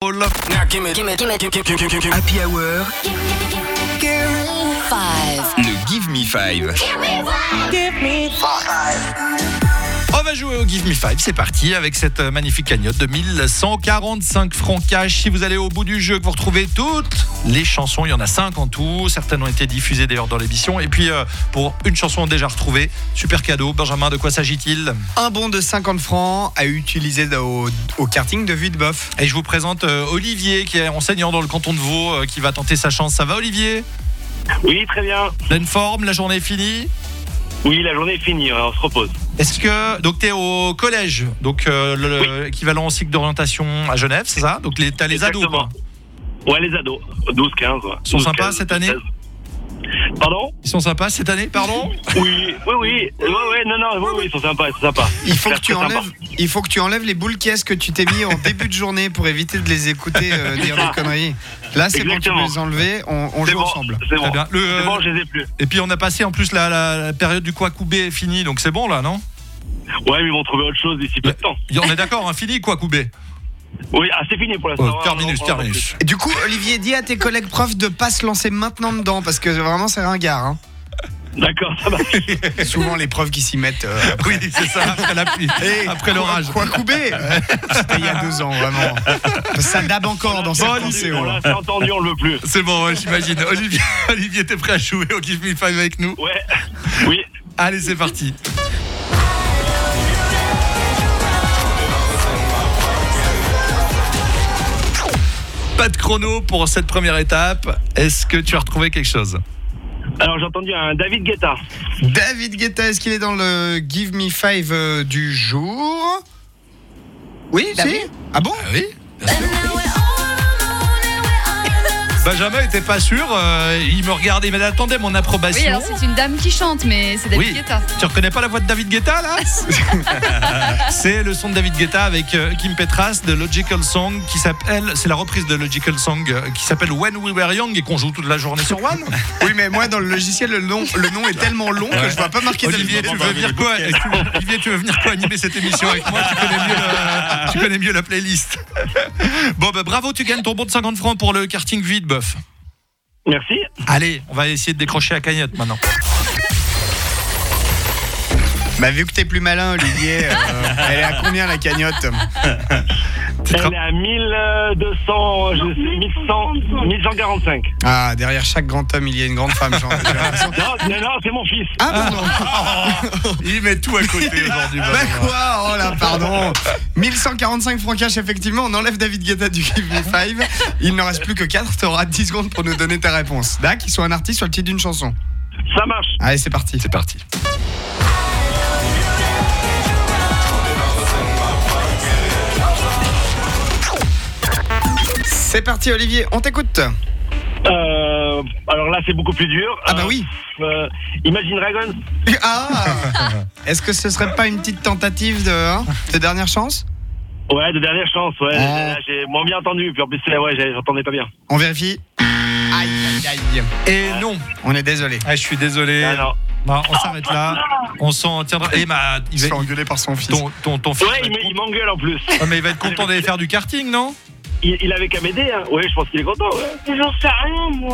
Soul. Happy Hour. Le Give Me Five. On va jouer au Give Me Five, c'est parti avec cette magnifique cagnotte de 1145 francs cash. Si vous allez au bout du jeu, que vous retrouvez toutes les chansons, il y en a 5 en tout, certaines ont été diffusées d'ailleurs dans l'émission. Et puis pour une chanson déjà retrouvée, super cadeau. Benjamin, de quoi s'agit-il ? Un bon de 50 francs à utiliser au karting de Vuiteboeuf. Et je vous présente Olivier qui est enseignant dans le canton de Vaud, qui va tenter sa chance. Ça va Olivier ? Oui, très bien. Pleine forme, la journée est finie ? Oui, la journée est finie, on se repose. Est-ce que donc t'es au collège, donc l'équivalent au cycle d'orientation à Genève, c'est ça ? Donc t'as les ados, quoi. Ouais, les ados, 12, 15. Ouais. Ils sont sympas cette année ? Pardon ? Ils sont sympas cette année, pardon ? Oui, non, ils sont sympas, Il faut que tu enlèves les boules caisses que tu t'es mis en début de journée pour éviter de les écouter dire des conneries. Là, c'est bon, tu peux les enlever, on joue ensemble. C'est bon. Très bien. C'est bon, je les ai plus. Et puis on a passé en plus la période du Kwakubé est finie, donc c'est bon là, non ? Ouais, mais ils vont trouver autre chose d'ici peu de temps. On est d'accord, hein, fini Kwakubé. Oui, c'est fini pour l'instant. Terminus. Et du coup, Olivier, dis à tes collègues profs de pas se lancer maintenant dedans, parce que vraiment c'est ringard. Hein. D'accord, ça va. Souvent les profs qui s'y mettent. Oui, c'est ça, après la pluie, après l'orage. Quoi couper C'était il y a 2 ans, vraiment. Ça dab encore dans cette pensée. On l'a fait entendu, on le veut plus. C'est bon, ouais, j'imagine. Olivier, t'es prêt à jouer au Give Me Five avec nous ? Ouais, oui. Allez, c'est parti. Pas de chrono pour cette première étape. Est-ce que tu as retrouvé quelque chose ? Alors j'ai entendu un David Guetta. David Guetta, est-ce qu'il est dans le Give Me Five du jour ? Oui, si. Ah bon ? Oui, bien sûr. Benjamin était pas sûr, il me regardait, il attendait mon approbation. Oui, alors c'est une dame qui chante, mais c'est David Guetta. Tu reconnais pas la voix de David Guetta là ? C'est le son de David Guetta avec Kim Petras de Logical Song qui s'appelle, c'est la reprise de Logical Song qui s'appelle When We Were Young et qu'on joue toute la journée sur One. Oui, mais moi dans le logiciel le nom est tellement long que je vois pas marquer Olivier, tu veux venir quoi ? Olivier, tu veux venir quoi animer cette émission avec moi ? Tu connais mieux la playlist. Bon bah bravo, tu gagnes ton bon de 50 francs pour le karting Vuiteboeuf. Merci. Allez, on va essayer de décrocher la cagnotte maintenant. Bah vu que t'es plus malin, Olivier, elle est à combien la cagnotte ? Elle est à 1200, 1145. Ah, derrière chaque grand homme, il y a une grande femme. Non, c'est mon fils. Ah pardon. Il met tout à côté aujourd'hui. Bah quoi ? Oh là, pardon. 1145 francs cash, effectivement, on enlève David Guetta du Give Me Five. Il n'en reste plus que 4, tu auras 10 secondes pour nous donner ta réponse. D'accord, qu'ils soient un artiste sur le titre d'une chanson. Ça marche. Allez, c'est parti. C'est parti. C'est parti, Olivier, on t'écoute. Alors là, c'est beaucoup plus dur. Ah bah oui. Imagine Dragons. Ah. Est-ce que ce serait pas une petite tentative de dernière chance ? Ouais, de dernière chance, ouais. Là, j'ai moins bien entendu, puis en plus, j'entendais pas bien. On vérifie. Aïe. Et non. On est désolé. Ah, je suis désolé. Ah non. Non, on s'arrête là. On s'en tiendra. Et il se fait engueuler par son fils. Ton fils. Ouais, il m'engueule en plus. Oh, mais il va être content d'aller faire du karting, non ? Il avait qu'à m'aider, hein. Ouais, je pense qu'il est content. Ouais. J'en sais rien, moi.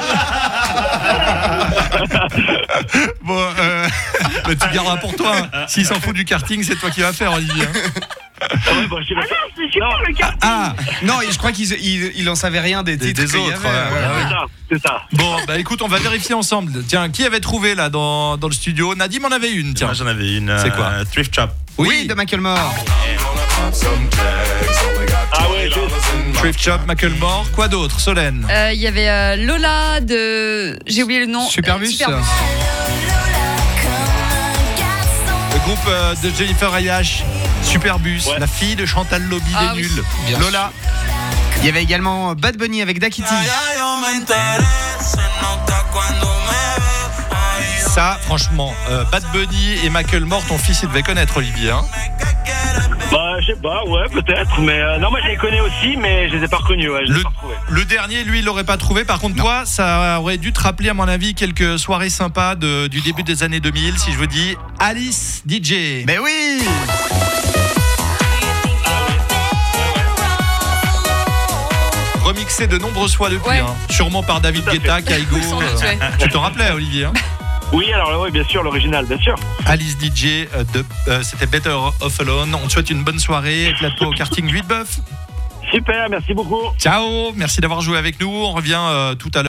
Bon, bah, tu garderas pour toi. Hein. S'il s'en fout du karting, c'est toi qui vas faire, Olivier. Ah ouais, bah, je sais pas. Ah non, c'est super le karting. Non, je crois qu'il en savait rien des titres des autres. C'est ça. Bon, bah écoute, on va vérifier ensemble. Tiens, qui avait trouvé là dans le studio ? Nadim en avait une, tiens. Moi j'en avais une. C'est quoi ? Thrift Shop. Oui, de Macklemore. Ah ouais, Thrift Shop, Macklemore. Quoi d'autre, Solène ? Il y avait Lola de... J'ai oublié le nom. Superbus. Le groupe de Jennifer Ayash, Superbus, Ouais. la fille de Chantal Lobby des oui. Nuls. Bien Lola. Il y avait également Bad Bunny avec Dakiti. Ça, franchement, Bad Bunny et Macklemore, ton fils, il devait connaître, Olivier. Hein. Bah, je sais pas, ouais, peut-être. Mais non, moi je les connais aussi, mais je les ai pas reconnus. Ouais, je les ai pas retrouvés. Le dernier, lui, il l'aurait pas trouvé. Par contre, toi, ça aurait dû te rappeler, à mon avis, quelques soirées sympas du début des années 2000. Si je vous dis Alice DJ. Mais oui. remixé de nombreuses fois depuis, Ouais. hein. Sûrement par David Tout à fait. Guetta, Kaigo. Sans doute, ouais. Tu t'en rappelais, Olivier, hein? Oui, alors oui, bien sûr, l'original, bien sûr. Alice DJ, c'était Better Off Alone. On te souhaite une bonne soirée. Éclate-toi au karting 8 Boeuf. Super, merci beaucoup. Ciao, merci d'avoir joué avec nous. On revient tout à l'heure.